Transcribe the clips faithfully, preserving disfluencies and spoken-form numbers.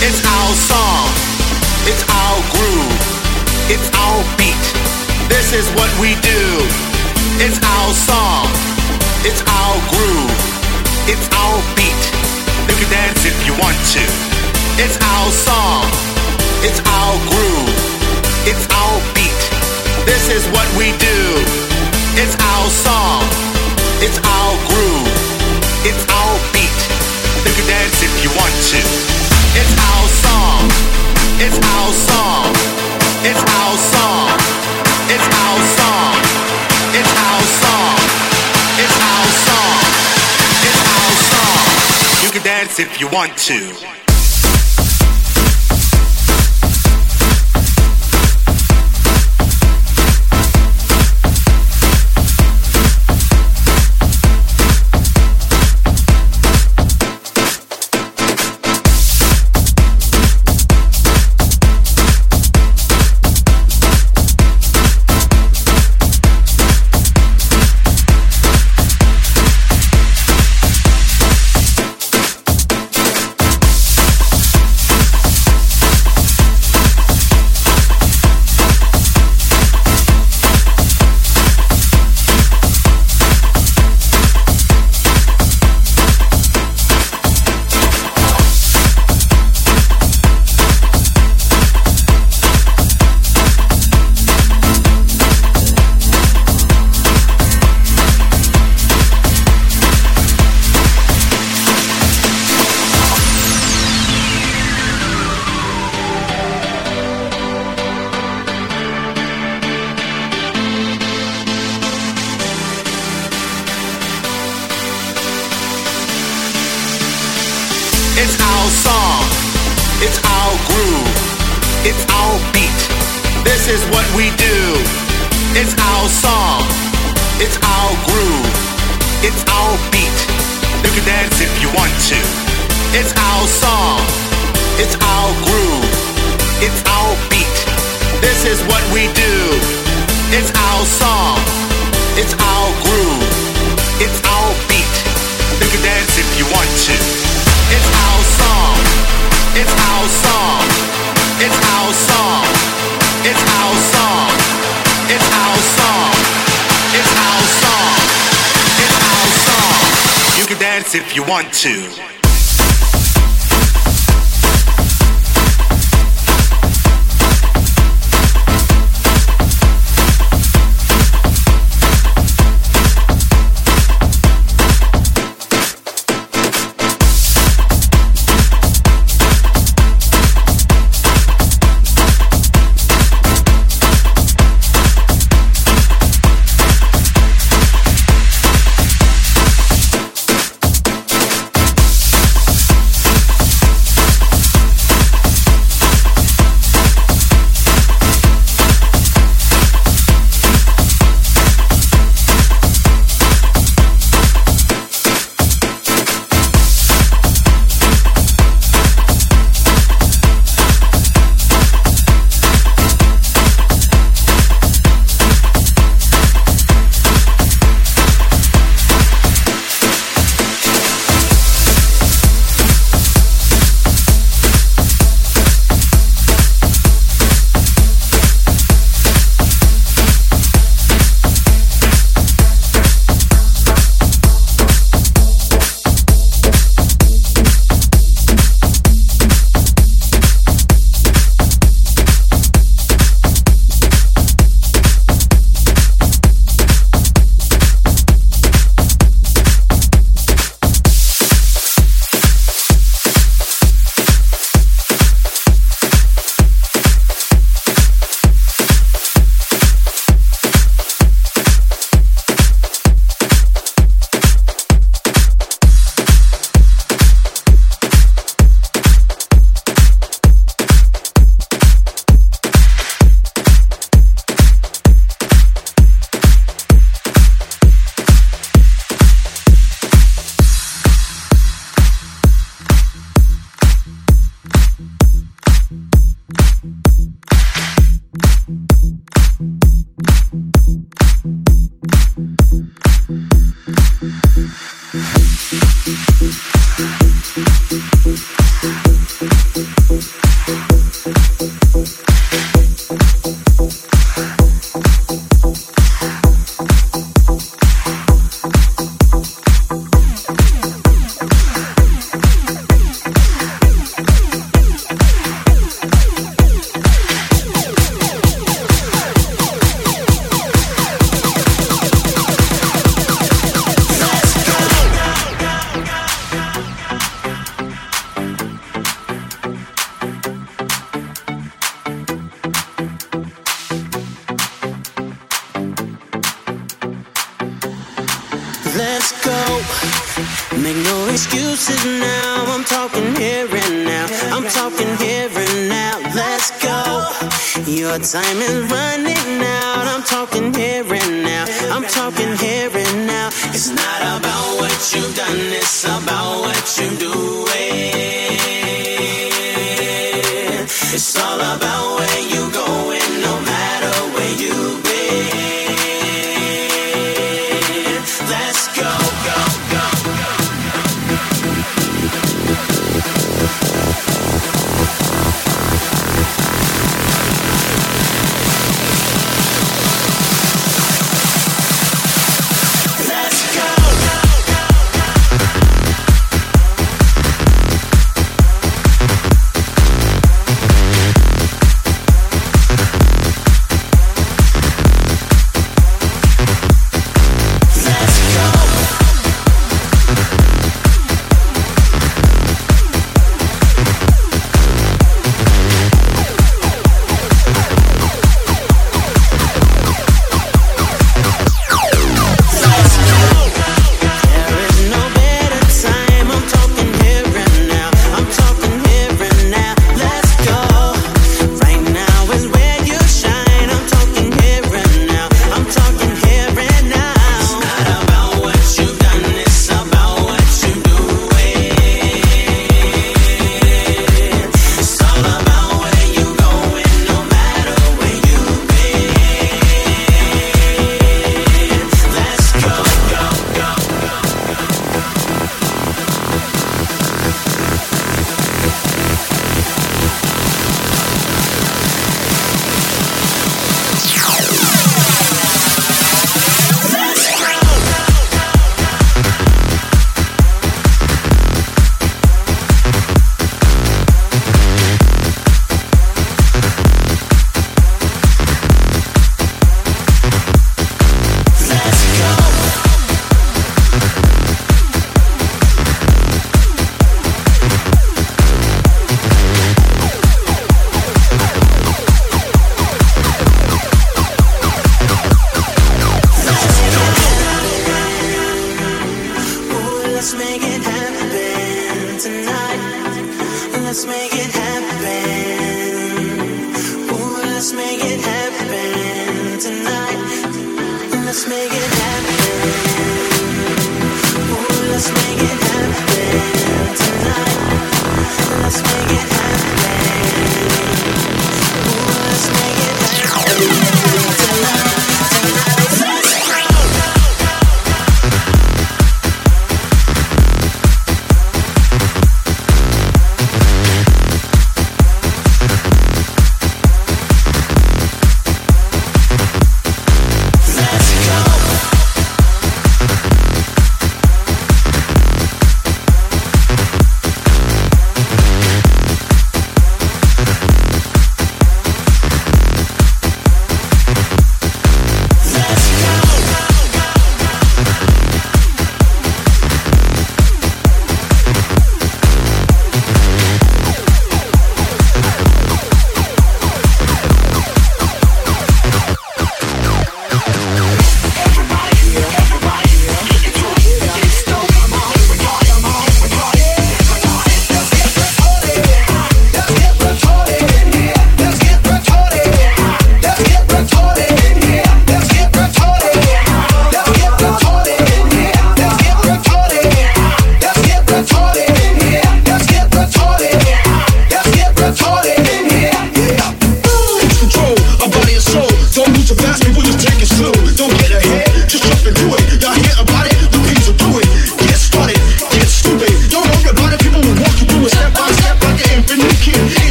It's our song. It's our groove. It's our beat. This is what we do. It's our song. It's our groove. It's our beat. You can dance if you want to. It's our song. It's our groove. It's our beat. This is what we do. It's our song. It's our groove. It's our beat. You can dance if you want to. It's our song. It's our song. It's our song. It's our song. It's our song. It's our song. It's our song. You can dance if you want to. It's our song. It's our groove. It's our beat. This is what we do. It's our song. It's our groove. It's our beat. You can dance if you want to. It's our song. It's our groove. It's our beat. This is what we do. It's our song. It's our groove. It's our beat. You can dance if you want to. It's our song. It's our song. It's our song. It's our song. It's our song. It's our song. It's our song. You can dance if you want to. excuses now. I'm talking here and now. I'm talking here and now. Let's go. Your time is running out. I'm talking here and now. I'm talking here and now. It's not about what you've done, it's about what you're doing. It's all about where you're going, no matter where you've been. Let's go, go, go, go.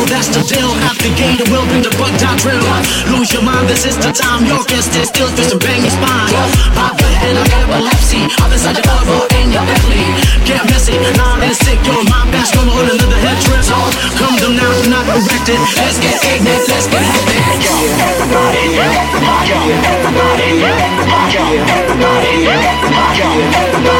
that's the deal. At the gate, it will bring the butt dot drill. Lose your mind, this is the time. Your guest is still fist and bang your spine. Pop the head of epilepsy. Up inside your elbow in your belly. Get messy, nah, it's sick. Your mind fast, come on another head trip. Come to now, not erected. Let's get ignorant, let's get happy. Yo, everybody, yo, everybody, yo, everybody, yo, everybody, yo, everybody, yo, everybody.